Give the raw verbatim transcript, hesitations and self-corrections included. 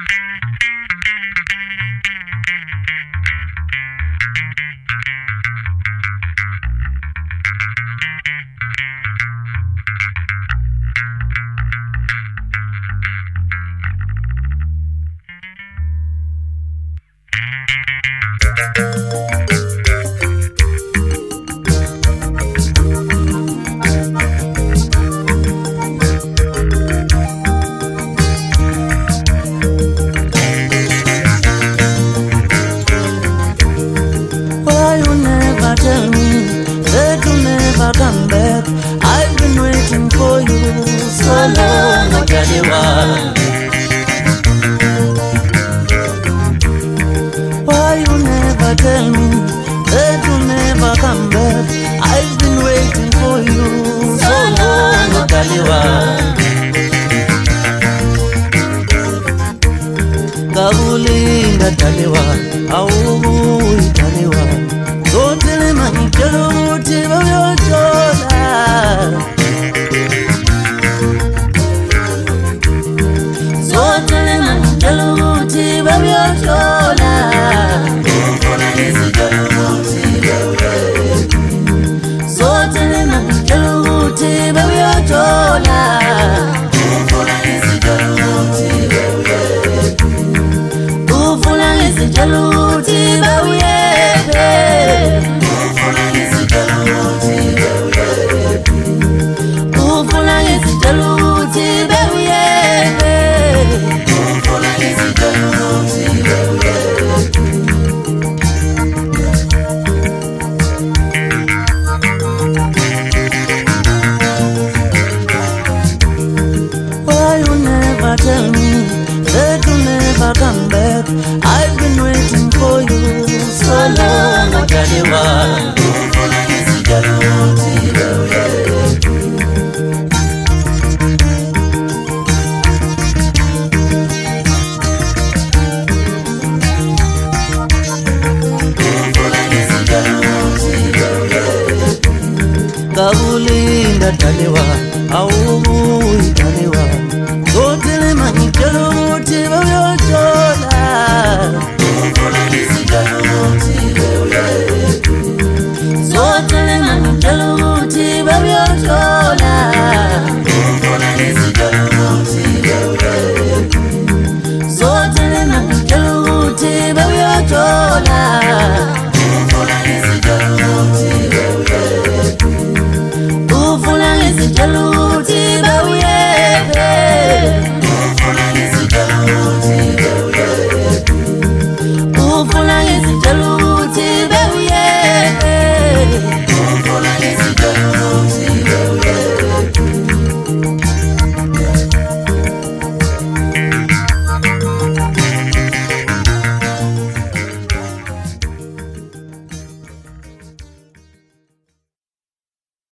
Come back. I've been waiting for you so long, Otalewa. Why you never tell me that you never come back? I've been waiting for you so long, Otalewa. Kabulinga Otalewa, awu Otalewa. Don't tell him I'm telling you. Tell me that you never come back. I've been waiting for you so long, Otalewa. Kabulinga Otalewa,